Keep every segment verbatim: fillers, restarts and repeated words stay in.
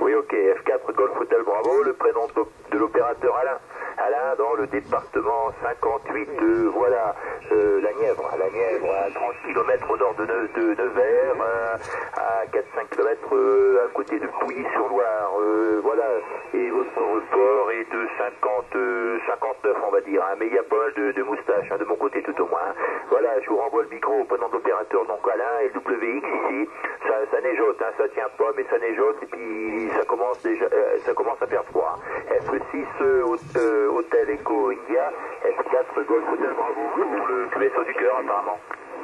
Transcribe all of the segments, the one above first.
Oui, ok, F quatre Golf Hotel Bravo, le prénom de l'opérateur Alain. Alain dans le département cinquante-huit, euh, voilà, euh, la Nièvre, la Nièvre, à trente kilomètres au nord de, Ne, de Nevers, euh, à quatre à cinq kilomètres euh, à côté de Pouilly-sur-Loire, euh, voilà, et votre report est de cinquante, euh, cinquante-neuf on va dire, hein, mais il y a pas mal de, de moustaches, hein, de mon côté tout au moins. Hein. Voilà, je vous renvoie le micro au prénom de l'opérateur, donc Alain, et le W X ici, ça, ça neigeote, hein, ça tient pas, mais ça neigeote, et puis ça commence déjà, euh, ça commence à faire froid. F six, euh, euh, Hôtel Eco India, F quatre Golf Hotel Bravo, pour le Q S O du cœur apparemment.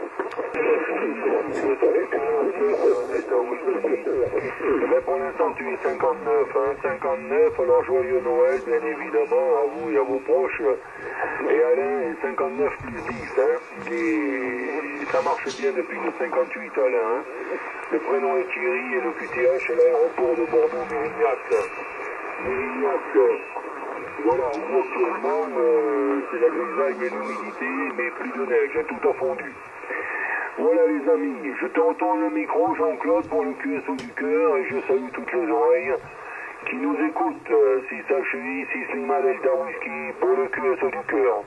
Mais pour l'instant tu es cinquante-neuf, hein, cinquante-neuf, alors joyeux Noël bien évidemment à vous et à vos proches. Et Alain est cinquante-neuf plus dix, hein. Et ça marche bien depuis le cinquante-huit Alain. Hein. Le prénom est Thierry et le Q T H est l'aéroport de Bordeaux-Mérignac. Mérignac. Voilà, actuellement, euh, c'est la grisaille et l'humidité, mais plus de neige, tout a fondu. Voilà les amis, je te retourne le micro, Jean-Claude, pour le Q S O du cœur, et je salue toutes les oreilles qui nous écoutent, euh, six H I, six Lima Delta Whisky, pour le Q S O du cœur.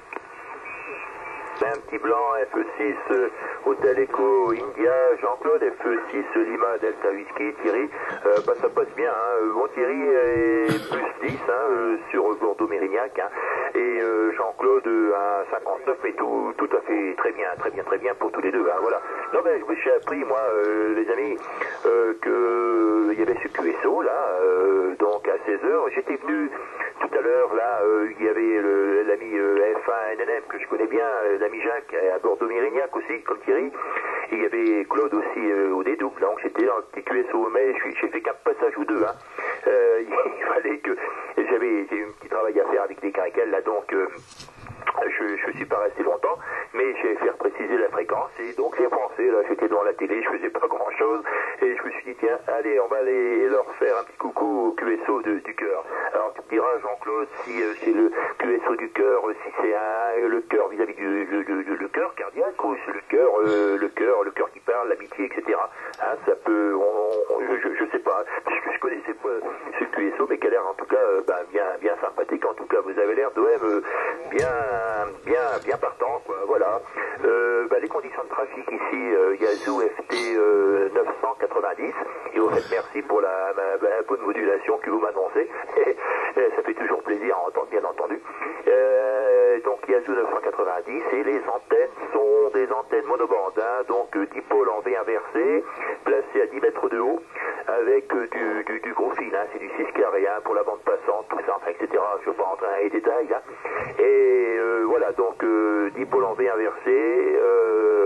Un petit blanc, F six, euh, Hôtel Eco India, Jean-Claude, F six, Lima, Delta Whisky, Thierry, euh, bah, ça passe bien, hein. Bon, Thierry est plus dix, hein, euh, sur Bordeaux-Mérignac, hein, et euh, Jean-Claude euh, à cinquante-neuf, et tout, tout à fait très bien, très bien, très bien pour tous les deux, hein, voilà. Non, mais je me suis appris, moi, euh, les amis, euh, qu'il y avait ce Q S O, là, euh, donc à seize heures, j'étais venu tout à l'heure, là, euh, il y avait l'ami euh, F un N N M que je connais bien, euh, l'ami Jacques, à Bordeaux-Mérignac aussi, comme Thierry. Et il y avait Claude aussi euh, au dédouble, donc j'étais dans le petit Q S O, mais j'ai fait qu'un passage ou deux. Hein. Euh, il fallait que... J'avais j'ai eu un petit travail à faire avec des caricales, là, donc... Euh, Je ne suis pas resté longtemps, mais j'ai fait préciser la fréquence, et donc j'ai pensé, là j'étais devant la télé, je faisais pas grand chose, et je me suis dit tiens, allez, on va aller leur faire un petit coucou au Q S O de, du cœur. Alors tu me diras Jean-Claude, si euh, c'est le Q S O du cœur, si c'est un, le cœur vis-à-vis du le, le, le cœur cardiaque, ou c'est le cœur, euh, le cœur, le cœur qui parle, l'amitié, et cetera. Hein, ça peut, on, on, je, je sais pas, parce que je connaissais pas ce Q S O, mais qui a l'air en tout cas euh, ben, bien, bien sympathique. En tout cas, vous avez l'air d'O M euh, bien bien bien partant, quoi, voilà. Euh, bah, les conditions de trafic ici, euh, Yazoo F T euh, neuf cent quatre-vingt-dix, et vous faites merci pour la, la, la bonne modulation que vous m'annoncez, ça fait toujours plaisir à entendre, bien entendu. Euh, donc Yazoo neuf cent quatre-vingt-dix, et les antennes sont des antennes monobandes, hein, donc euh, dipôle en V inversé, placé à dix mètres de haut, avec euh, du, du, du gros fil, hein, c'est du six carré, hein, pour la bande passante, tout ça, enfin, et cetera. Je ne vais pas rentrer dans les détails, hein. Et euh, voilà, donc euh, dipôle en V inversé, euh,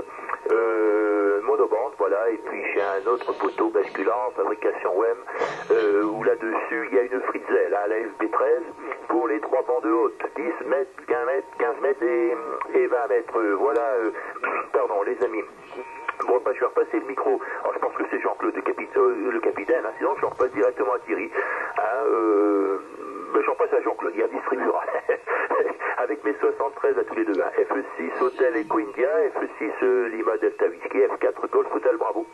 euh, monobande, voilà, et puis j'ai un autre poteau basculant, fabrication W E M, euh, où là-dessus il y a une Fritzel, hein, la F B treize, pour les trois bandes hautes, dix mètres, quinze mètres, quinze mètres et, et vingt mètres. Euh, voilà, euh, pardon les amis. Bon, bah, je vais repasser le micro. Alors, je pense que c'est Jean-Claude le, capi euh, le capitaine, hein, sinon je repasse directement à Thierry. Hein, euh, bah, j'en passe à Jean-Claude, il distribuera. Avec mes soixante-treize à tous les deux. Hein. F six Hôtel Eco India, F six euh, Lima Delta Whisky, F quatre Golf Hotel Bravo.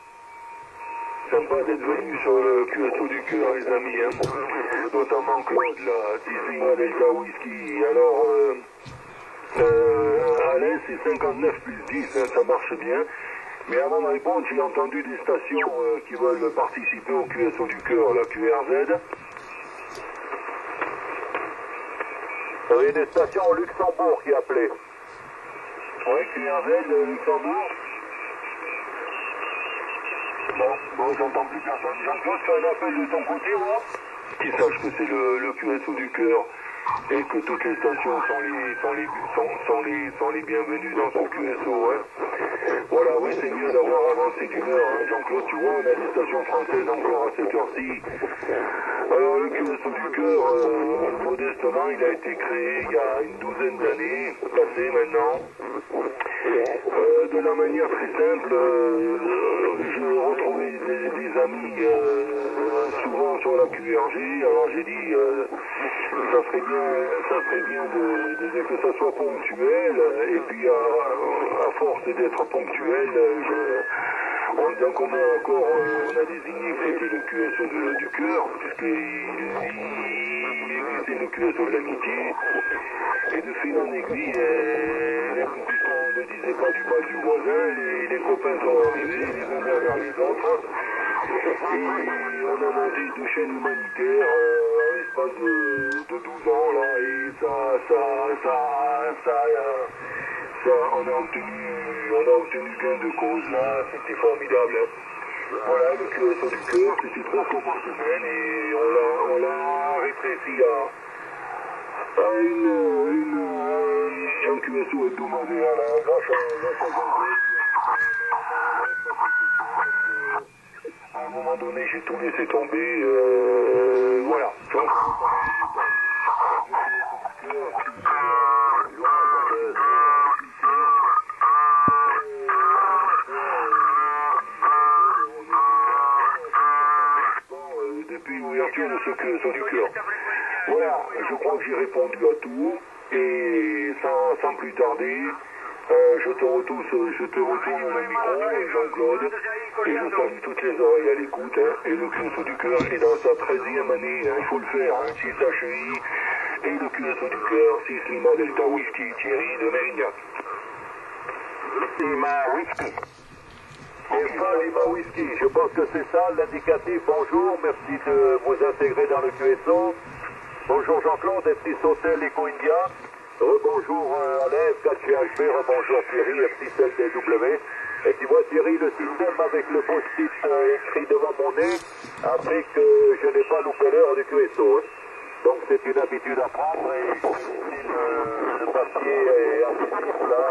Sympa d'être venu sur le Q S O du cœur, les amis, hein. Notamment Claude, là, six Lima Delta Whisky. Alors, euh, euh, Alain, c'est cinquante-neuf plus dix, hein, ça marche bien. Mais avant de répondre, j'ai entendu des stations euh, qui veulent participer au Q S O du cœur, la Q R Z. Oui, des stations au Luxembourg qui appelaient. Oui, Q R Z, euh, Luxembourg. Bon, bon, j'entends plus personne. Jean-Claude, fais un appel de ton côté, moi. Qu'ils sachent que c'est le, le Q S O du cœur et que toutes les stations sont les, sont les, sont, sont les, sont les bienvenues dans son Q S O. Hein. Voilà, oui, c'est mieux d'avoir avancé d'une heure. Hein. Jean-Claude, tu vois, on a des stations françaises encore à cette heure-ci. Alors, le Q S O du cœur, euh, modestement, il a été créé il y a une douzaine d'années, passé maintenant. Euh, de la manière très simple, euh, je retrouvais des, des amis euh, souvent sur la Q R G, alors j'ai dit euh, ça serait bien, ça serait bien de, de, de que ça soit ponctuel, et puis à, à force d'être ponctuel, je, Bon, donc on a encore, euh, on a désigné que c'était le Q S O de- du cœur, puisqu'il c'est le Q S O de l'amitié. Et de fil en aiguille, euh, puisqu'on ne disait pas du mal du voisin, les, les copains sont arrivés, les uns derrière les autres. Et on a monté deux chaînes humanitaires euh, en l'espace de, de douze ans, là, et ça, ça, ça, ça, euh, ça, on a obtenu, on a obtenu gain de cause, là, c'était formidable. Voilà, le Q S O du cœur, c'était trois fois par semaine, et on l'a, on l'a rétréci à, à une, une, un, un Q S O hebdomadaire, là, grâce à, grâce à Jean-Claude. À un moment donné, j'ai tout laissé tomber, euh, voilà. Donc, depuis l'ouverture de ce Q S O du cœur. Voilà, je crois que j'ai répondu à tout, et sans, sans plus tarder, euh, je te retourne, je te retourne le micro, Jean-Claude, et je salue toutes les oreilles à l'écoute, hein, et le Q S O du cœur est dans sa treizième année, hein, il faut le faire, hein, six H I, et le Q S O du cœur, six Lima Delta Whisky, Thierry de Mérignac. Lima Whisky. Alpha Lima Whisky, je pense que c'est ça l'indicatif. Bonjour, merci de vous intégrer dans le Q S O. Bonjour Jean-Claude, F six Hotel Eco India. Rebonjour euh, Alain, F quatre G H B, rebonjour Thierry, F six L D W. Et tu vois Thierry, le système avec le post-it euh, écrit devant mon nez a fait que je n'ai pas loupé l'heure du Q S O. Hein. Donc c'est une habitude à prendre et si le, le papier est actif là,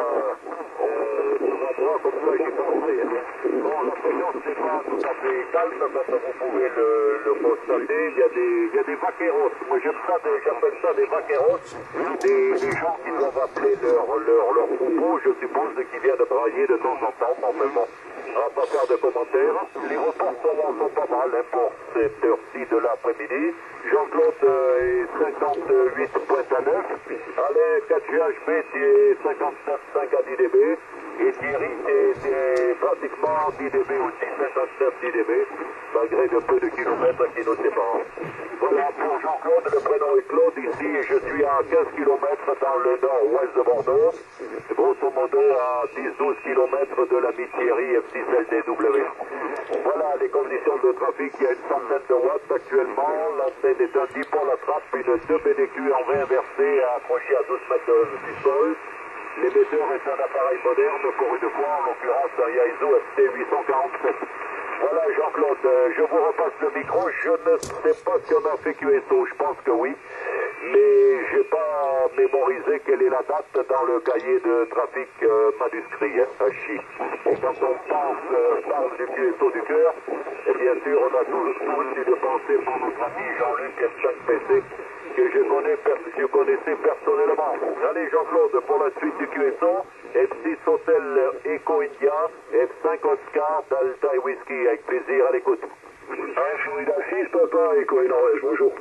euh, tout va droit, comme ça j'y pensé. Bon, l'ambiance n'est pas tout à fait calme, comme vous pouvez le, le constater, il y a des, il y a des vaqueros, moi j'aime ça, des, j'appelle ça des vaqueros, des, des gens qui doivent appeler leur, leur, leur troupeau, je suppose, qui viennent brailler de temps en temps, en même temps. On va pas faire de commentaires. Les reportements sont pas mal hein, pour cette heure-ci de l'après-midi. Jean-Claude euh, est cinquante-huit virgule neuf. Alain quatre G H B est cinquante-neuf virgule cinq à dix D B. Et Thierry est, est pratiquement dix D B aussi, cinquante-neuf dix D B, malgré de peu de kilomètres qui nous séparent. Voilà pour Jean-Claude, le prénom est Claude. Ici, je suis à quinze kilomètres dans le nord-ouest de Bordeaux. Grosso modo à dix à douze kilomètres de l'ami Thierry F six L D W. Voilà les conditions de trafic, il y a une centaine de watts actuellement, l'antenne est un dix pour la trappe, une deux B D Q en V inversé accroché à douze mètres du sol. L'émetteur est un appareil moderne, pour une fois en l'occurrence un Yaesu F T huit cent quarante-sept. Voilà Jean-Claude, euh, je vous repasse le micro, je ne sais pas si on a fait Q S O, je pense que oui, mais j'ai pas mémorisé quelle est la date dans le cahier de trafic euh, manuscrit, hein, à Chi. Et quand on pense, euh, parle du Q S O du cœur, et bien sûr on a tous, tous eu de penser pour notre ami Jean-Luc F cinq P C, que je, connais, je connaissais personnellement. Allez Jean-Claude, pour la suite du Q S O, F six Hotel Eco India, F cinq Oscar, Delta et Whisky, avec plaisir à l'écoute. Un Florida six, papa, Eco et Norvège, bonjour.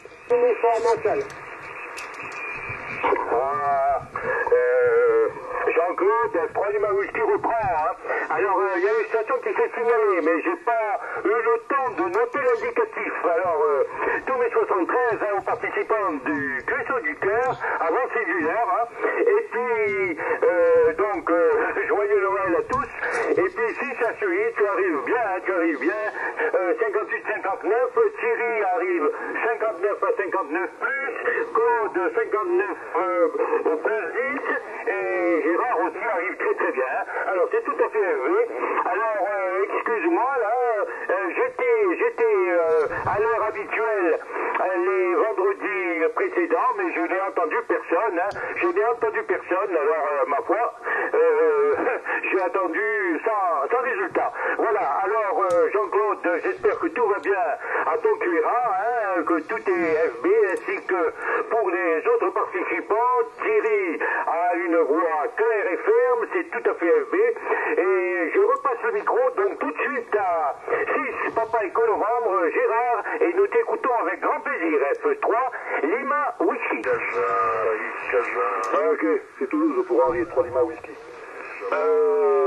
Ah, euh, Jean-Claude, trois Lima Whisky reprend. Hein. Alors, il euh, y a une station qui s'est signalée, mais j'ai pas eu le temps de noter l'indicatif. Alors, euh, tous mes soixante-treize hein, aux participants du Q S O du cœur, avant cellulaire, hein. Et puis, euh, donc, euh, joyeux Noël à tous. Et puis, si ça suit, tu arrives bien, hein, tu arrives bien. Euh, cinquante-huit cinquante-neuf, Thierry arrive cinquante-neuf à cinquante-neuf plus, code cinquante-neuf euh, plus dix, et Gérard aussi arrive très très bien. Alors, c'est tout à fait élevé. Alors, euh, excuse-moi, là, euh, j'étais, j'étais euh, à l'heure habituelle euh, les vendredis précédents, mais je n'ai entendu personne. Hein. Je n'ai entendu personne, alors, euh, ma foi, euh, j'ai attendu sans, sans résultat. Voilà, alors, euh, Jean-Claude, j'espère que tout va bien à ton cuira, hein, que tout est F B, ainsi que pour les autres participants, Thierry a une voix claire et ferme, c'est tout à fait F B, et je repasse le micro donc tout de suite à six Papa Eco Novembre, Gérard, et nous t'écoutons avec grand plaisir. F trois, Lima Whisky. Ah, ok, c'est Toulouse pour Henri, trois Lima Whisky. Euh,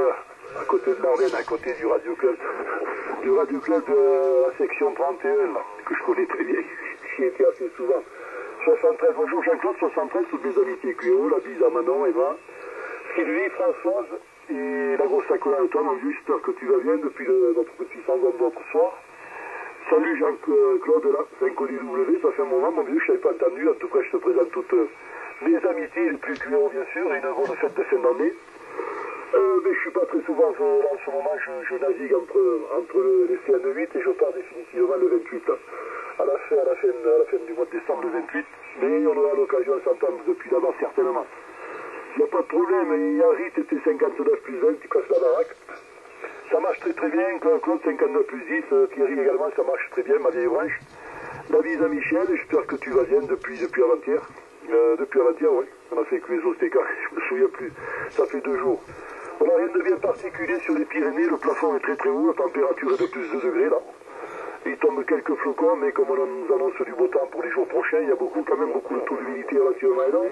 à côté de Marlène, à côté du Radio Club, du Radio Club de la section trente et un, là, que je connais très bien, j'y étais assez souvent. soixante-treize, bonjour Jean-Claude, soixante-treize, toutes mes amitiés Q O, la bise à Manon, Eva, Sylvie, Françoise et la grosse accolade à toi, mon vieux, j'espère que tu vas bien depuis le, notre petit sangon d'autre soir. Salut Jean-Claude, là, cinq O W, ça fait un moment, mon vieux, je t'avais pas entendu, en tout cas je te présente toutes mes amitiés les plus Q O, bien sûr, et une bonne fête de fin d'année. Euh, mais je suis pas très souvent, je, en ce moment je, je navigue entre, entre les C N huit et je pars définitivement le vingt-huit, là, à la fin, à la fin, à la fin du mois de décembre, le vingt-huit, mais on aura l'occasion de s'entendre depuis là-bas, certainement. Il n'y a pas de problème, il y a Rit et T cinquante-neuf plus vingt, tu casses la baraque. Ça marche très très bien, Claude cinquante-neuf plus dix, Thierry également, ça marche très bien, ma vieille branche. La bise à Michel, j'espère que tu vas bien depuis, depuis avant-hier. Euh, depuis avant-hier, oui. On a fait que les ostécars, je me souviens plus. Ça fait deux jours. On n'a rien de bien particulier sur les Pyrénées, le plafond est très très haut, la température est de plus de degrés là. Il tombe quelques flocons, mais comme on nous annonce du beau temps pour les jours prochains, il y a beaucoup, quand même beaucoup de taux d'humidité relativement énorme.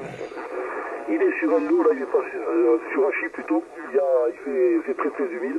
Il est sur un dos, là, il est pas euh, sur un chip plutôt, il, y a, il fait, c'est très très humide.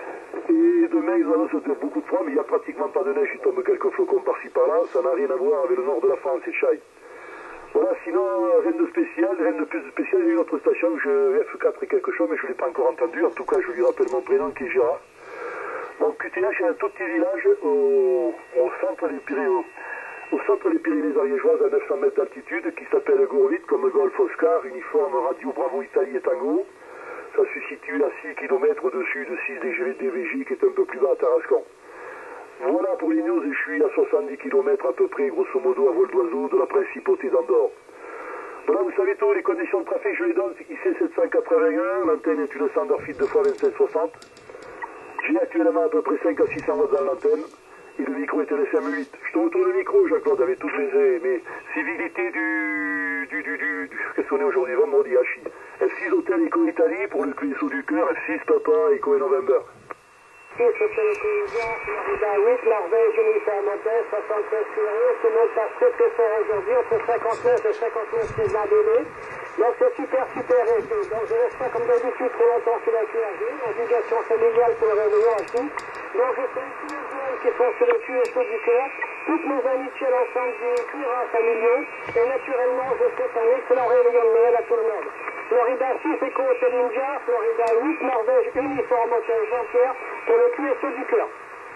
Et demain, ils annoncent beaucoup de froid, mais il n'y a pratiquement pas de neige, il tombe quelques flocons par-ci par-là, ça n'a rien à voir avec le nord de la France et Chaille. Voilà, sinon, rien de spécial, rien de plus spécial, j'ai une autre station, je, F quatre et quelque chose, mais je ne l'ai pas encore entendu, en tout cas, je lui rappelle mon prénom qui est Gérard. Donc, Q T H, c'est un tout petit village au, au centre des Pyrénées, au centre des Pyrénées ariégeoises, à neuf cents mètres d'altitude, qui s'appelle Gourvite, comme Golf Oscar, uniforme Radio Bravo Italie et Tango. Ça se situe à six kilomètres au-dessus de six D V J, qui est un peu plus bas à Tarascon. Voilà pour les news, et je suis à soixante-dix kilomètres à peu près, grosso modo, à vol d'oiseau de la principauté d'Andorre. Voilà, vous savez tout, les conditions de trafic, je les donne, I C sept cent quatre-vingt-un, l'antenne est une standard fit deux fois vingt-sept soixante. J'ai actuellement à peu près cinq à six cents watts dans l'antenne, et le micro est un S M huit. Je te retourne le micro, Jean-Claude, avec toutes mes, mes civilités du... du... du... du... du qu'est-ce qu'on est aujourd'hui, vendredi, H I. F six Hôtel Eco Italie pour le Q S O du cœur, F six Papa Eco November. C'était le Colisant, Florida huit, Norvège, uniforme hôtel, soixante-treize Curie, tout le monde passe très très fort aujourd'hui, entre cinquante-neuf et cinquante-neuf six vingt D B. Donc c'est super super réussi. Donc je reste pas comme d'habitude trop longtemps sur la Q R G, obligation familiale pour le réveillon aussi. Donc je salue tous les jeunes qui sont sur le Q S O du cœur, toutes mes amitiés à l'ensemble des cuirains familiaux, et naturellement je souhaite un excellent réveillon de Noël à tout le monde. Florida six, Eco Hotel Ninja, Florida huit, Norvège, uniforme hôtel Jean-Pierre, pour le Q S O du cœur.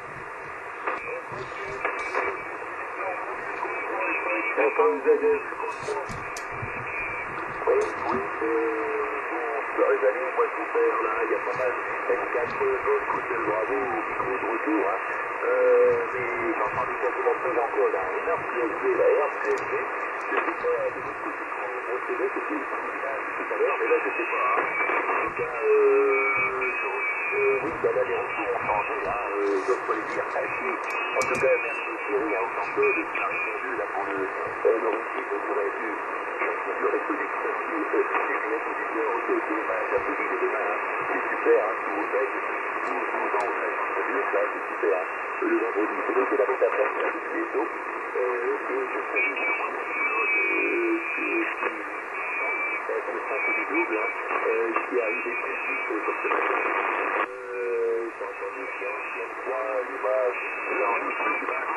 Oui, oui, c'est dans les années, moi je vous perds là, il y a pas mal F quatre Golf Hotel Bravo au micro de retour, hein. Euh, mais j'entends des quasiment plus encore là, une R P S B, la R P S B, je sais pas de votre côté sur mon C V, c'était tout à l'heure, mais là je sais pas, hein. En tout cas, euh, euh, oui, bah là les retours ont changé, hein, euh, je peux les dire, merci. En tout cas, merci Thierry, hein, autant que de bien répondu là pour le, euh, le récit que vous avez vu. Le reste des créations, c'est bien pour du bien, ok, ok, bah, j'applaudis de demain, hein. C'est super, hein, ce que vous faites, vous, vous en faites introduire, ça, c'est super, hein. Le vendredi, c'est donc la bête à faire, c'est un petit vaisseau, euh, que je salue le moins de pilote, euh, qui, qui, c'est le centre du double, hein, euh, qui est arrivé très vite, comme ce matin, euh, j'ai entendu qu'il y a une fois l'image, dans le truc du bac,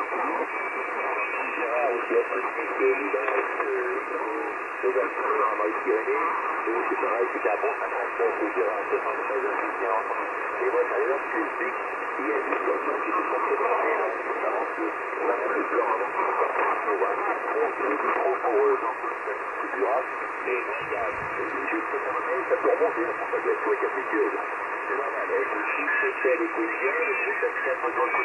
Gérard, aussi, la politique, l'image, les acteurs en Marie-Pyrénées, et c'est pareil, c'était à bon cinquante-neuf, c'est Gérard, soixante-treize, bien entendu. Et moi, par exemple, je sais qu'il y a une situation qui est complémentaire, là, notamment qu'on a même le plan avant qu'on soit pour un micro, c'est le micro pour eux, donc c'est durable, mais moi, il y a juste cette année, ça peut remonter, pour ça doit être tout capricieuse. C'est normal, avec le chiffre, c'est les quotidiens, le groupe d'habitat de le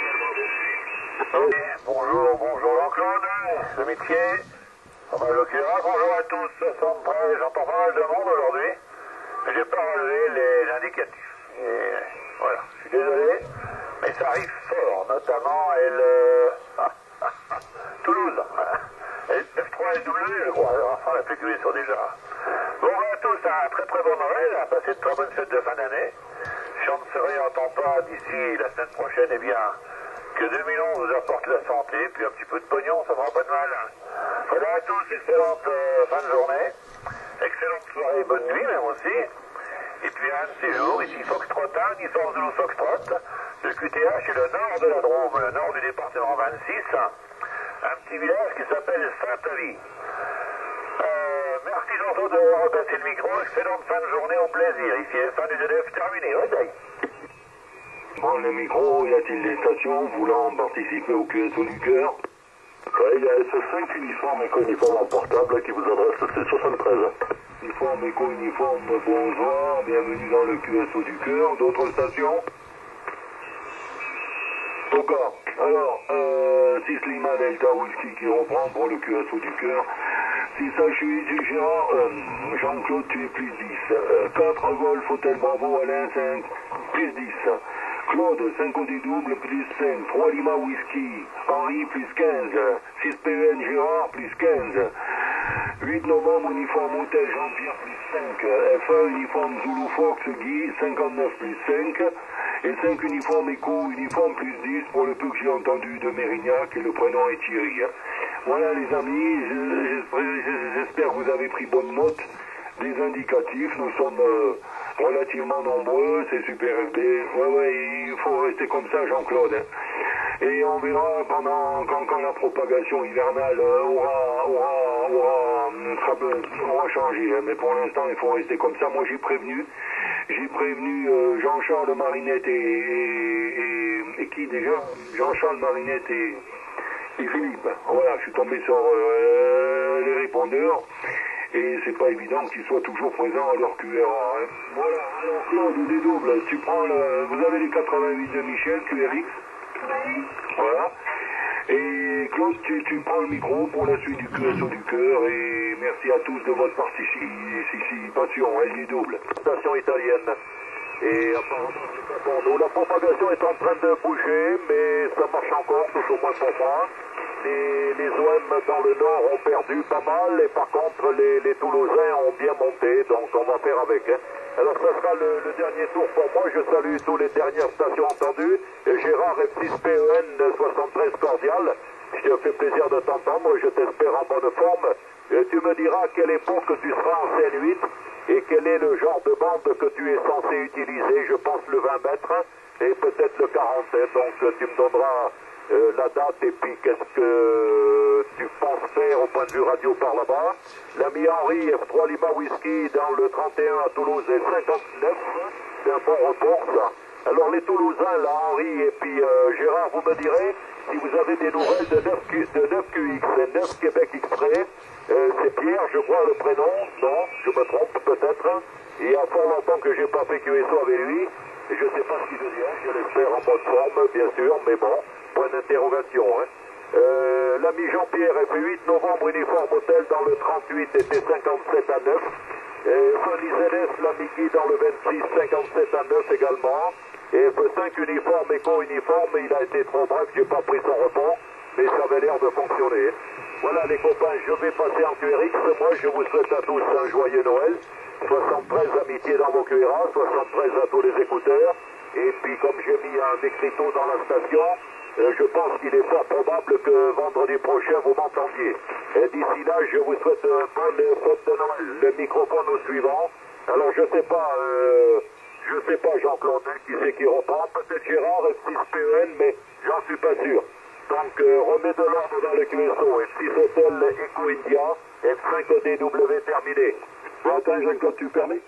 côté. Bonjour, bonjour Jean-Claude, le métier. Bonjour à tous, soixante-treize, j'entends pas mal de monde aujourd'hui, mais j'ai pas relevé les indicatifs. Et voilà, je suis désolé, mais ça arrive fort, notamment elle, euh, Toulouse, et F trois L W, je crois, enfin la P Q S déjà. Bonjour à tous, un très très bon Noël, à passer de très bonnes fêtes de fin d'année. Si on ne se réentend pas d'ici la semaine prochaine, eh bien, que deux mille onze vous apporte la santé, puis un petit peu de pognon, ça fera pas de mal. Voilà à tous, excellente euh, fin de journée, excellente soirée, bonne nuit même aussi. Et puis un de ces jours, ici Foxtrot un, uniforme Zulu Foxtrot, le Q T H est le nord de la Drôme, le nord du département vingt-six, un petit village qui s'appelle Saint-Avis. Euh, merci Jean-Claude d'avoir passé le micro, excellente fin de journée au plaisir, ici F un du Z F terminé, ouais. Bon, le micro, y a-t-il des stations voulant participer au Q S O du cœur? Oui, il y a S cinq uniforme éco-uniforme en portable qui vous adresse, c'est soixante-treize. Uniforme éco-uniforme, bonsoir, bienvenue dans le Q S O du cœur. D'autres stations? D'accord. Alors, euh, six Lima Delta Whisky qui reprend pour le Q S O du cœur. six H huit du Gérard, euh, Jean-Claude, tu es plus dix. Euh, quatre Golf Hôtel Bravo Alain cinq, plus dix. Claude, cinq O D double, plus cinq. trois Lima Whisky, Henri, plus quinze. six P E N Gérard, plus quinze. huit novembre, uniforme Hôtel Jean-Pierre, plus cinq. F un, uniforme Zulu Fox, Guy, cinquante-neuf, plus cinq. Et cinq uniformes Echo, uniforme, plus dix, pour le peu que j'ai entendu de Mérignac, et le prénom est Thierry. Voilà les amis, j'espère que vous avez pris bonne note des indicatifs. Nous sommes euh, relativement nombreux, c'est Super F B. Ouais, ouais, il faut rester comme ça, Jean-Claude. Et on verra pendant quand, quand la propagation hivernale aura, aura, aura, aura, aura changé. Mais pour l'instant, il faut rester comme ça. Moi, j'ai prévenu, j'ai prévenu euh, Jean-Charles Marinette et, et, et, et qui déjà Jean-Charles Marinette et, et Philippe. Voilà, je suis tombé sur euh, les répondeurs. Et c'est pas évident qu'ils soient toujours présents à leur Q R A. Hein. Voilà, alors Claude, des doubles, tu prends le, vous avez les quatre-vingt-huit de Michel, Q R X. Oui. Voilà. Et Claude, tu, tu prends le micro pour la suite du Q S O du cœur. Et merci à tous de votre participation. Elle est double. Station italienne. Et apparemment, c'est pas pour nous. La propagation est en train de bouger, mais ça marche encore, tout au moins pour moi. Les, les O M dans le nord ont perdu pas mal, et par contre, les, les Toulousains ont bien monté, donc on va faire avec. Hein. Alors, ça sera le, le dernier tour pour moi. Je salue tous les dernières stations entendues. Et Gérard F six P E N soixante-treize cordial. Je te fais plaisir de t'entendre. Je t'espère en bonne forme. Et tu me diras à quelle époque tu seras en C N huit et quel est le genre de bande que tu es censé utiliser. Je pense le vingt mètres et peut-être le quarante-sept. Donc, tu me donneras Euh, la date et puis qu'est-ce que tu penses faire au point de vue radio par là-bas. L'ami Henri, F trois Lima Whisky dans le trente et un à Toulouse est cinquante-neuf, c'est un bon report ça. Alors les Toulousains, là Henri et puis euh, Gérard, vous me direz si vous avez des nouvelles de neuf Q X et neuf Québec Exprès. Euh, c'est Pierre, je crois le prénom, non, je me trompe peut-être. Il y a fort longtemps que j'ai pas fait Q S O avec lui, et je sais pas ce qu'il devient, je l'espère en bonne forme bien sûr, mais bon. Point d'interrogation. Hein. Euh, L'ami Jean-Pierre F huit novembre uniforme hôtel dans le trente-huit était cinquante-sept à neuf. Et Fanny Z S l'ami Guy dans le vingt-six cinquante-sept à neuf également. Et F cinq uniforme éco uniforme, il a été trop bref, j'ai pas pris son rebond, mais ça avait l'air de fonctionner. Voilà les copains, je vais passer en Q R X. Moi je vous souhaite à tous un joyeux Noël. soixante-treize amitiés dans vos Q R A, soixante-treize à tous les écouteurs. Et puis comme j'ai mis un écriteau dans la station, Euh, je pense qu'il est fort probable que vendredi prochain vous m'entendiez. Et d'ici là, je vous souhaite un bon fête de Noël. Le microphone au suivant. Alors je sais pas, euh, je sais pas Jean-Claude qui c'est qui reprend. Peut-être Gérard, F six P E N, mais j'en suis pas sûr. Donc euh, remets de l'ordre dans le Q S O. F six Hôtel Eco India, F cinq O D W terminé. Bon, attends Jean-Claude, tu permets?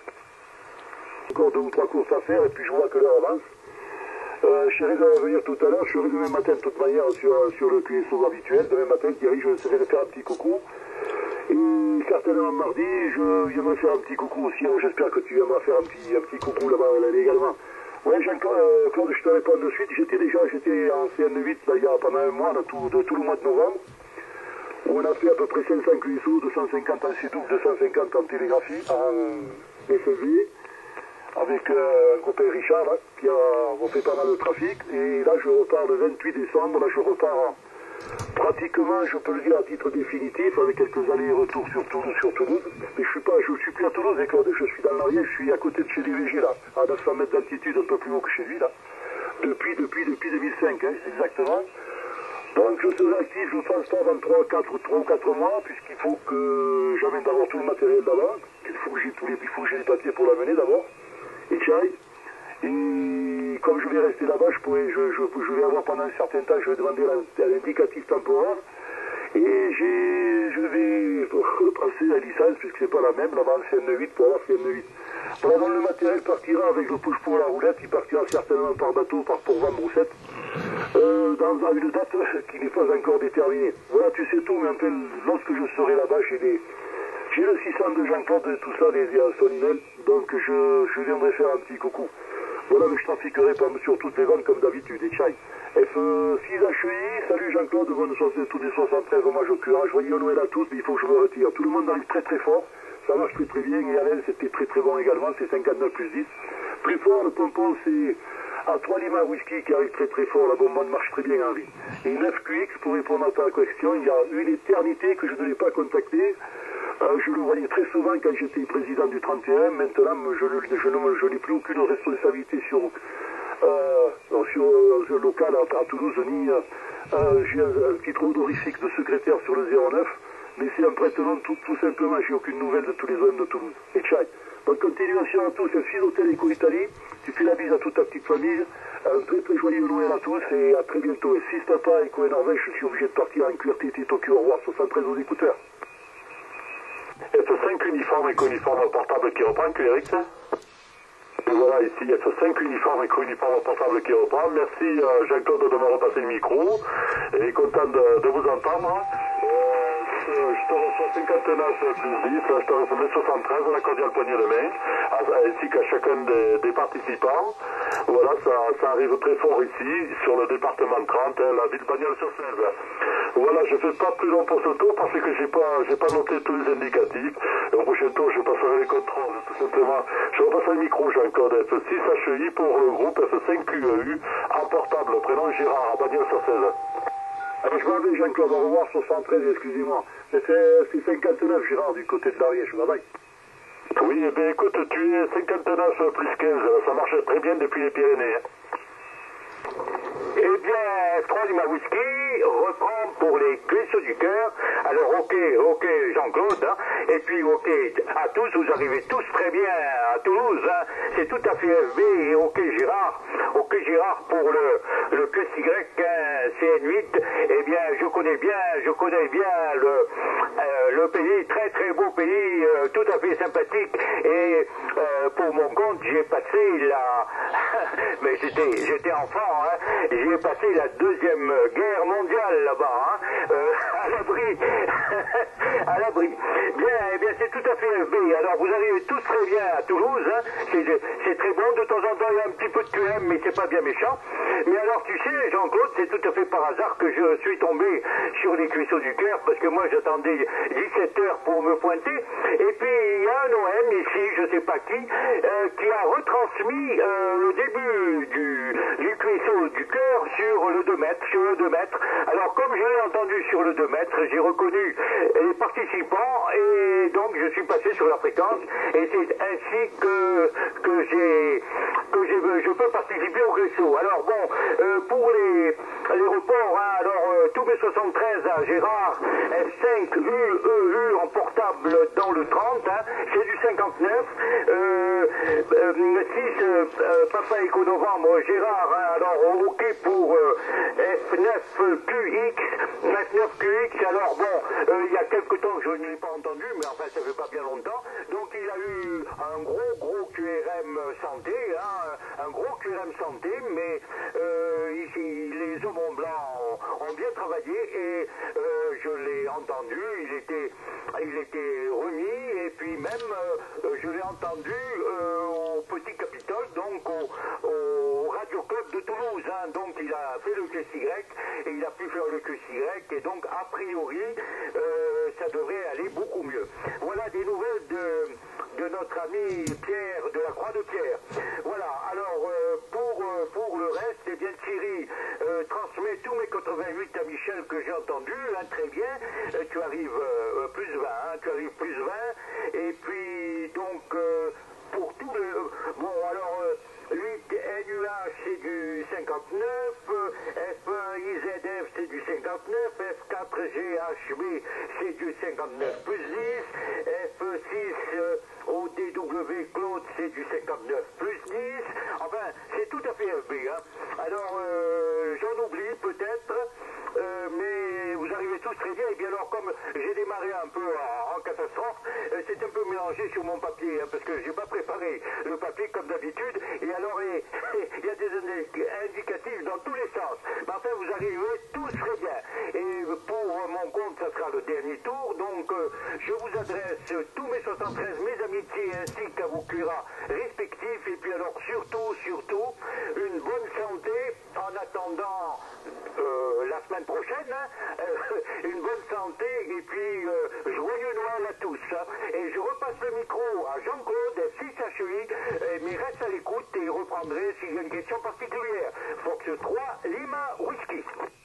Encore deux ou trois courses à faire et puis je vois que l'heure avance. Euh, je serai de venir tout à l'heure, je serai demain matin de toute manière sur, sur le Q S O habituel. Demain matin, Thierry, je essaierai de faire un petit coucou. Et certainement mardi, je viendrai faire un petit coucou aussi. J'espère que tu viendras faire un petit, un petit coucou là-bas là, également. Ouais, Jean-Claude, euh, Claude, je te réponds de suite. J'étais déjà j'étais en C N huit là, il y a pendant un mois, là, tout, de, tout le mois de novembre, où on a fait à peu près cinq cents Q S O, deux cent cinquante en C double, deux cent cinquante en télégraphie, en S S V. Avec euh, un copain Richard là, qui a refait pas mal de trafic. Et là je repars le vingt-huit décembre, là je repars pratiquement, je peux le dire à titre définitif, avec quelques allers-retours sur Toulouse, sur Toulouse. Mais je suis pas, je suis plus à Toulouse, et Claude, je suis dans l'Ariège, je suis à côté de chez D V G là, à neuf cents mètres d'altitude, un peu plus haut que chez lui là. Depuis, depuis, depuis deux mille cinq, hein, exactement. Donc je serai actif, je pense pas avant trois ou quatre mois, puisqu'il faut que j'amène d'abord tout le matériel là-bas, il faut que j'ai tous les, il faut que j'ai les papiers pour l'amener d'abord. et Tchaï. Et comme je vais rester là-bas, je, pourrais, je, je, je vais avoir pendant un certain temps, je vais demander l'indicatif temporaire. Et je vais retracer la licence, puisque c'est pas la même, là-bas c'est N huit pour avoir c'est N huit. Bon, alors le matériel partira avec le push pour la roulette, il partira certainement par bateau, par pour Van Broussette, euh, dans une date qui n'est pas encore déterminée. Voilà, tu sais tout, mais un peu, lorsque je serai là-bas, j'ai des... J'ai le six cents de Jean-Claude et tout ça, les à son email, donc je, je viendrai faire un petit coucou. Voilà, mais je trafiquerai pas sur toutes les ventes comme d'habitude, et tchai. F six H I, salut Jean-Claude, bonne soixante, tous les soixante-treize, hommage au curage, joyeux Noël à tous, mais il faut que je me retire. Tout le monde arrive très très fort, ça marche très très bien, et Alain c'était très très bon également, c'est cinquante-neuf plus dix. Plus fort, le pompon c'est à trois Lima Whisky qui arrive très très fort, la bonbonne marche très bien Henri. Et neuf Q X, pour répondre à ta question, il y a une éternité que je ne l'ai pas contacté. Euh, je le voyais très souvent quand j'étais président du trente et un, maintenant je, je, je, je n'ai plus aucune responsabilité sur, euh, sur euh, le local à, à Toulouse, ni euh, euh, j'ai un, un titre honorifique de secrétaire sur le zéro neuf, mais c'est un prête-nom tout, tout simplement, j'ai aucune nouvelle de tous les hommes de Toulouse. Et tchai. Bonne continuation à tous, c'est Philhôtel Eco Italie, tu fais la bise à toute ta petite famille, un très très joyeux Noël à tous et à très bientôt. Et si papa Eco et Norvège, je suis obligé de partir en Q R T T Tokyo, au revoir, soixante-treize aux écouteurs. F cinq uniforme et uniforme portable qui reprend, Q R X. Et voilà, ici F cinq uniforme et uniforme portable qui reprend. Merci euh, Jean-Claude de me repasser le micro. Et content de, de vous entendre. Euh, je te reçois cinquante-neuf plus dix, là je te reçois soixante-treize, la cordiale poignée de main, ainsi qu'à chacun des, des participants. Voilà, ça, ça arrive très fort ici, sur le département trente, hein, la ville Bagnols-sur-Cèze. Voilà, je ne fais pas plus long pour ce tour parce que j'ai pas, j'ai pas noté tous les indicatifs. Au prochain tour, je passerai les contrôles, tout simplement. Je repasse le micro, Jean-Claude. F six H I pour le groupe F cinq Q E U, en portable, prénom Gérard, à Bagnols-sur-Cèze. Alors, je m'en vais, Jean-Claude, au revoir, soixante-treize, excusez-moi. C'est cinquante-neuf, Gérard, du côté de l'Ariège, bye bye. Oui, eh bien écoute, tu es cinquante-neuf plus quinze, ça marche très bien depuis les Pyrénées. Eh bien, trois Lima Whisky reprend pour les cuisses du cœur. Alors, ok, ok, Jean-Claude, hein, et puis ok, à tous, vous arrivez tous très bien à Toulouse, hein, c'est tout à fait F B, et ok Gérard, ok Gérard pour le, le Q S Y, hein, C N huit, eh bien, je connais bien, je connais bien le, euh, le pays, très très beau pays, euh, tout à fait sympathique, et euh, pour mon compte, j'ai passé la, mais j'étais, j'étais enfant, hein, j'ai passé la deuxième guerre mondiale là-bas, hein, euh, à l'abri, à l'abri. Bien, eh bien, c'est tout à fait F B. Alors, vous arrivez tous très bien à Toulouse, hein, c'est très bon. De temps en temps, il y a un petit peu de Q M, mais c'est pas bien méchant. Mais alors, tu sais, Jean-Claude, c'est tout à fait par hasard que je suis tombé sur les cuisseaux du cœur, parce que moi, j'attendais dix-sept heures pour me pointer. Et puis, il y a un O M ici, je sais pas qui, euh, qui a retransmis euh, le début du, du cuisseau du cœur sur le deux mètres, sur le deux mètres. Alors, comme je l'ai entendu sur le deux mètres, j'ai reconnu les participants et donc je suis passé sur la fréquence et c'est ainsi que, que j'ai, que j'ai, je peux participer au cuisseau. Alors bon, euh, pour les, les reports, hein, alors euh, tous mes soixante-treize à Gérard, F cinq U E U en portable dans le trente, hein, c'est du cinquante-neuf, euh, euh, six euh, euh, Papa Eco Novembre, Gérard, hein, alors ok pour euh, F neuf Q X, F neuf Q X, alors bon, euh, il y a quelque temps que je ne l'ai pas entendu, mais enfin ça fait pas bien longtemps, donc il a eu un gros gros Q R M santé, hein, un gros Q R M santé, mais euh, ici les hommes en blanc ont, ont bien travaillé et euh, je l'ai entendu, il était, il était remis et puis même euh, je l'ai entendu euh, au Petit Capitole, donc au, au Radio Club de Toulouse, hein, donc il a fait le Q S Y et il a pu faire le Q S Y et donc a priori euh, ça devrait aller beaucoup mieux. Voilà des nouvelles de, de notre ami Pierre de la Croix de Pierre. Voilà, alors euh, pour, euh, pour le reste, eh bien Thierry euh, transmet tous mes quatre-vingt-huit à Michel que j'ai entendu, hein, très bien, euh, tu arrives euh, plus vingt, hein, tu arrives plus vingt, et puis donc euh, pour tout le... Bon alors... Euh, huit N U H c'est du cinquante-neuf, F un I Z F c'est du cinquante-neuf, F quatre G H B C du cinquante-neuf plus dix, F six euh, O D W Claude c'est du cinquante-neuf plus dix, enfin c'est tout à fait F B. Hein. Alors euh, j'en oublie peut-être, euh, mais vous arrivez tous très bien. Et bien alors comme j'ai démarré un peu en, en catastrophe, euh, c'est un peu mélangé sur mon papier, hein, parce que j'ai pas préparé le papier comme d'habitude, et alors il y a des indicatifs dans tous les sens. Mais enfin vous arrivez tous très bien. Et pour mon compte, ça sera le dernier tour, donc euh, je vous adresse tous mes soixante-treize, mes amitiés ainsi qu'à vos curats respectifs, et puis alors surtout, surtout, une bonne santé en attendant euh, la semaine prochaine, hein, euh, une bonne santé, et puis euh, joyeux Noël à tous. Hein, et je repasse le micro à Jean-Claude, six H I, euh, mais reste à l'écoute et reprendrai s'il y a une question particulière. Fox trois, Lima, Whisky.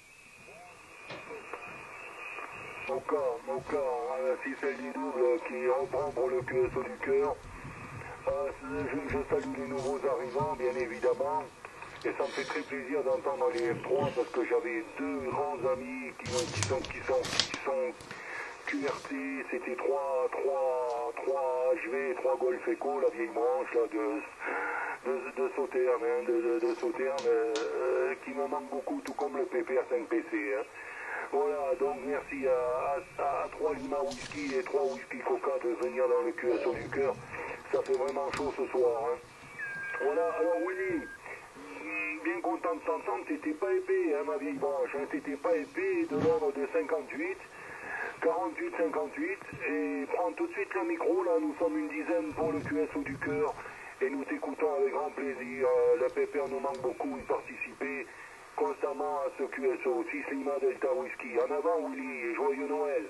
Encore, encore, euh, si c'est le double qui reprend pour le Q S O du cœur, euh, je, je salue les nouveaux arrivants, bien évidemment, et ça me fait très plaisir d'entendre les F trois parce que j'avais deux grands amis qui, qui sont qui sont qui sont Q R T, c'était trois trois trois H V, trois Golf Echo, la vieille branche là de de, de Sauternes, hein, de, de, de Sauternes, euh, qui me manque beaucoup, tout comme le P P R cinq P C. Hein. Voilà, donc merci à, à, à trois Lima Whisky et trois Whisky Coca de venir dans le Q S O du cœur. Ça fait vraiment chaud ce soir. Hein. Voilà, alors Willy, bien content de t'entendre, t'étais pas épais, hein, ma vieille branche, hein, t'étais pas épais, de l'ordre de cinquante-huit, quarante-huit, cinquante-huit, et prends tout de suite le micro, là, nous sommes une dizaine pour le Q S O du cœur, et nous t'écoutons avec grand plaisir. Euh, le P P R nous manque beaucoup, y participer constamment à ce Q S O, six Lima Delta Whisky. En avant Willy, et joyeux Noël.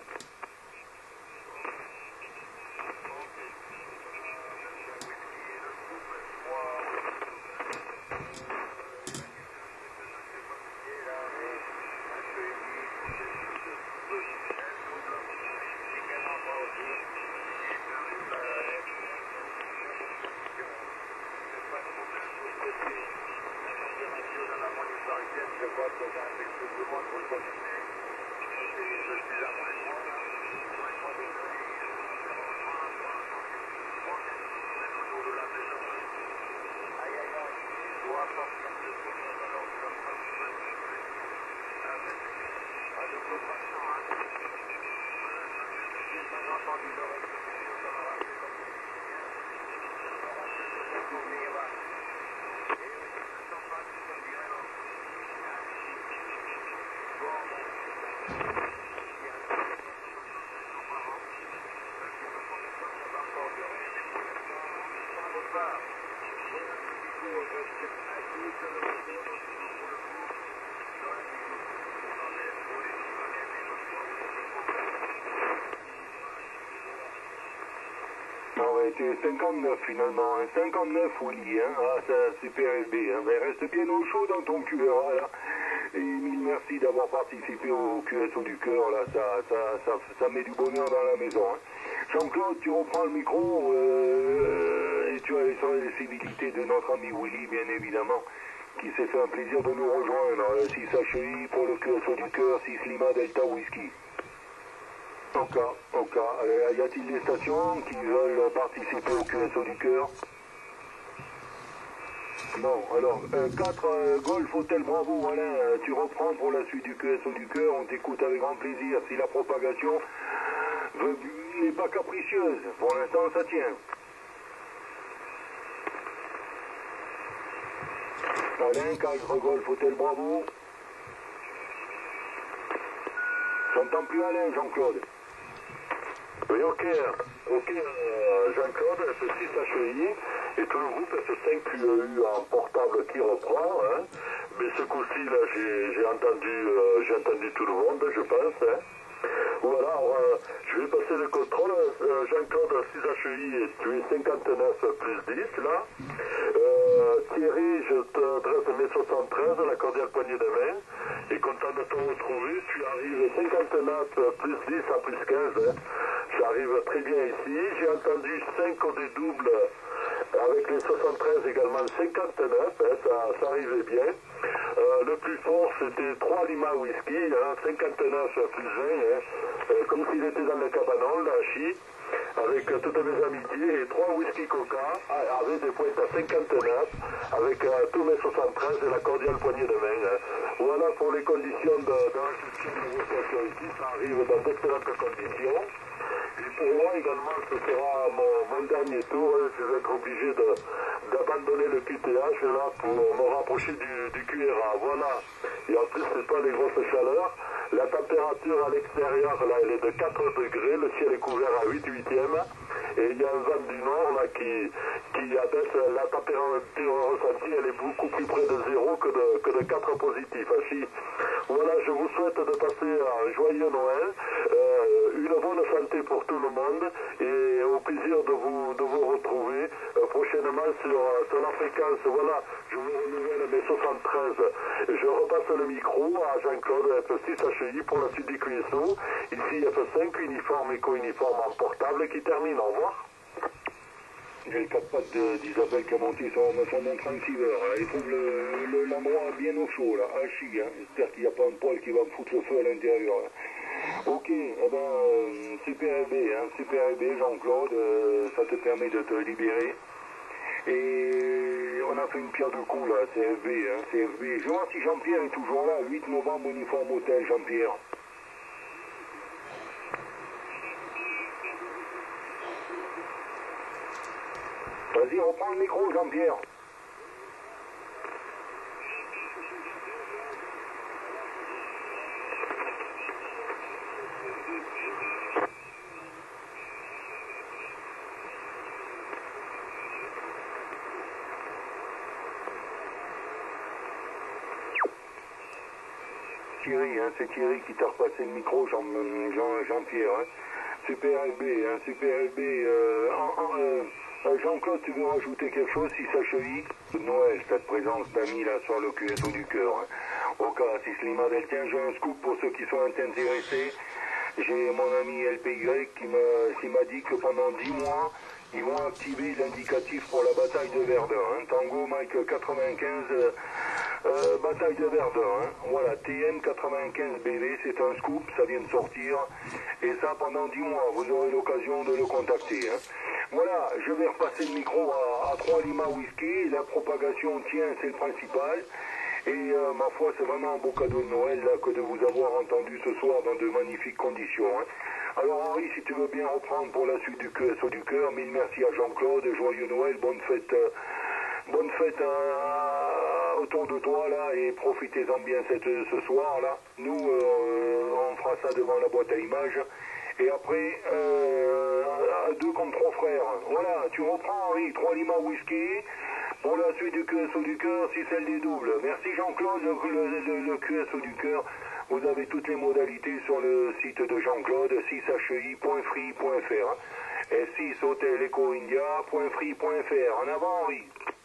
C'était cinquante-neuf finalement, hein. cinquante-neuf Willy, hein. Ah, c'est super F B, hein. Mais reste bien au chaud dans ton Q R A, là. Et mille merci d'avoir participé au Q S O du cœur, là, ça, ça, ça, ça met du bonheur dans la maison, hein. Jean-Claude, tu reprends le micro, euh, et tu as les sensibilités de notre ami Willy, bien évidemment, qui s'est fait un plaisir de nous rejoindre, six H I pour le Q S O du cœur, six Lima Delta Whisky. Ok, ok. Euh, y a-t-il des stations qui veulent participer au Q S O du cœur? Non, alors, euh, quatre euh, Golf Hôtel Bravo, Alain, euh, tu reprends pour la suite du Q S O du cœur, on t'écoute avec grand plaisir. Si la propagation n'est pas capricieuse, pour l'instant ça tient. Alain, quatre Golf Hôtel Bravo. J'entends plus Alain, Jean-Claude. Oui, ok, ok, euh, Jean-Claude, F six H I, et tout le groupe F cinq Q E U en portable qui reprend, hein. Mais ce coup-ci, là, j'ai entendu, euh, j'ai entendu tout le monde, je pense, hein. Voilà, alors, euh, je vais passer le contrôle, euh, Jean-Claude, six H I, tu es cinquante-neuf plus dix, là. Euh, Thierry, je t'adresse mes soixante-treize, la cordiale poignée de main, et content de te retrouver, tu arrives cinquante-neuf plus dix à plus quinze, hein. J'arrive très bien ici, j'ai entendu cinq O D double avec les soixante-treize également cinquante-neuf, hein, ça, ça arrivait bien. Euh, le plus fort c'était trois Lima Whisky, hein, cinquante-neuf plus vingt, hein, euh, comme s'il était dans le cabanon, là, Chi, avec euh, toutes mes amitiés, et trois Whisky Coca, avec des pointes à cinquante-neuf, avec euh, tous mes soixante-treize et la cordiale poignée de main. Hein. Voilà pour les conditions de, de la gestion de négociation ici, ça arrive dans d'excellentes conditions. Et pour moi également, ce sera mon, mon dernier tour. Hein. Je vais être obligé d'abandonner le Q T H là pour me rapprocher du, du Q R A. Voilà. Et en plus, c'est pas les grosses chaleurs. La température à l'extérieur, là, elle est de quatre degrés. Le ciel est couvert à huit huitièmes. Et il y a un vent du nord là qui, qui abaisse la température ressentie. Elle est beaucoup plus près de zéro que de, que de quatre positifs. Ainsi, voilà, je vous souhaite de passer un joyeux Noël. Euh, une bonne santé pour tout le monde et au plaisir de vous, de vous retrouver euh, prochainement sur, sur la fréquence. Voilà, je vous renouvelle mes soixante-treize. Je repasse le micro à Jean-Claude F six H I pour la suite du Q S O. Ici F cinq, uniforme éco-uniforme en portable qui termine. Au revoir. J'ai le quatre pattes d'Isabelle qui a monté sur, sur mon transceiver. Il trouve l'endroit bien au chaud, là, à Chi. Hein. J'espère qu'il n'y a pas un poil qui va me foutre le feu à l'intérieur. Ok, eh ben, euh, super B, hein, super B, Jean-Claude, euh, ça te permet de te libérer. Et on a fait une pierre de coup, là, C F B, hein, C F B. Je vois si Jean-Pierre est toujours là, huit novembre, uniforme hôtel, Jean-Pierre. Vas-y, reprends le micro, Jean-Pierre. Thierry, hein, c'est Thierry qui t'a repassé le micro, Jean-Pierre. Jean, Jean, hein. Super F B, hein, Super F B. Euh, euh, euh, Jean-Claude, tu veux rajouter quelque chose si ça cheville? Noël, cette présence t'a mis là sur le Q S O du cœur. Hein. Au cas, si Slima Del, tiens, j'ai un scoop pour ceux qui sont intéressés. J'ai mon ami L P Y qui m'a dit que pendant dix mois, ils vont activer l'indicatif pour la bataille de Verdun. Hein. Tango Mike quatre-vingt-quinze, euh, euh, bataille de Verdun. Hein. Voilà, T M quatre-vingt-quinze B V, c'est un scoop, ça vient de sortir. Et ça pendant dix mois, vous aurez l'occasion de le contacter. Hein. Voilà, je vais repasser le micro à, à trois Lima Whisky. La propagation tient, c'est le principal. Et euh, ma foi, c'est vraiment un beau cadeau de Noël là, que de vous avoir entendu ce soir dans de magnifiques conditions. Hein. Alors Henri, si tu veux bien reprendre pour la suite du Q S O du cœur, mille merci à Jean-Claude, joyeux Noël, bonne fête, euh, bonne fête euh, autour de toi là, et profitez-en bien cette, ce soir là. Nous, euh, on fera ça devant la boîte à images. Et après, euh, deux comme trois frères. Voilà, tu reprends Henri, trois Lima Whisky. Pour la suite du Q S O du cœur, si celle des doubles. Merci Jean-Claude, le, le, le Q S O du cœur. Vous avez toutes les modalités sur le site de Jean-Claude, six H I point free point F R. S six Hotel Eco India point free point F R. En avant Henri.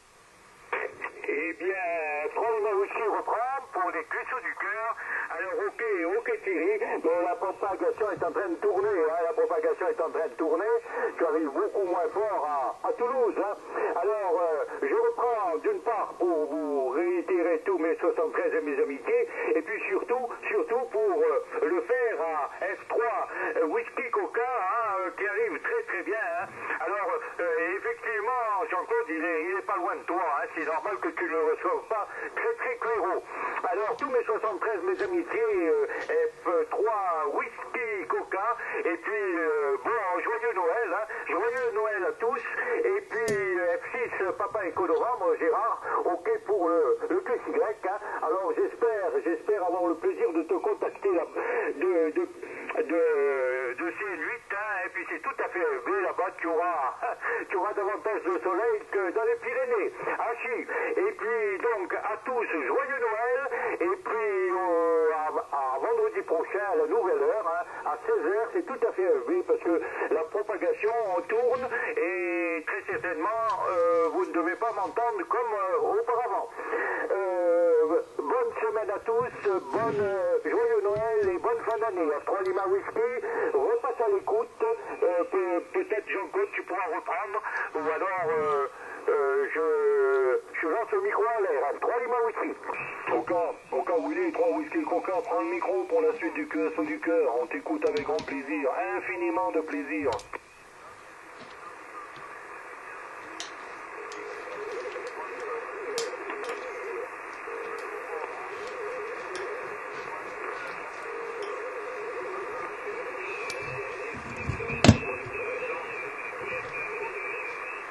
Eh bien, trois aussi reprend pour les Q S O du cœur. Alors, ok, ok Thierry, mais la propagation est en train de tourner, hein, la propagation est en train de tourner. Tu arrives beaucoup moins fort à, à Toulouse. Hein. Alors, euh, je reprends d'une part pour vous réitérer tous mes soixante-treize et mes amitiés, et puis surtout, surtout pour euh, le faire à F trois euh, Whisky Coca, hein, euh, qui arrive très très bien. Hein. Alors, euh, effectivement, Jean-Claude, il est, il est pas loin de toi, hein, c'est normal que tu ne le reçoives pas très très clairo. Alors, tous mes soixante-treize, mes amitiés, euh, F trois Whisky Coca, et puis, euh, bon, joyeux Noël, hein, joyeux Noël à tous, et puis euh, F six Papa Econova, moi Gérard, ok pour le, le Q S Y, hein. Alors j'espère, j'espère avoir le plaisir de te contacter là, de, de, de, de C N huit, hein, et puis c'est tout à fait élevé là-bas, tu auras, tu auras davantage de soleil que dans les Pyrénées, ainsi, et puis donc à tous, joyeux Noël, et puis euh, à, à vendredi prochain à la nouvelle heure, hein, à seize heures, c'est tout à fait élevé parce que la propagation tourne et très certainement euh, vous ne devez pas m'entendre comme euh, auparavant. Euh, bonne semaine à tous, bonne euh, joyeux Noël et bonne fin d'année. À trois Lima Whisky, repasse à l'écoute, euh, peut, peut-être Jean-Claude tu pourras reprendre, ou alors euh, Euh, je, je lance le micro en l'air, hein. Trois Lima whisky. Coca, Coca Willy, trois whisky Coca, prends le micro pour la suite du Q S O du cœur. On t'écoute avec grand plaisir, infiniment de plaisir.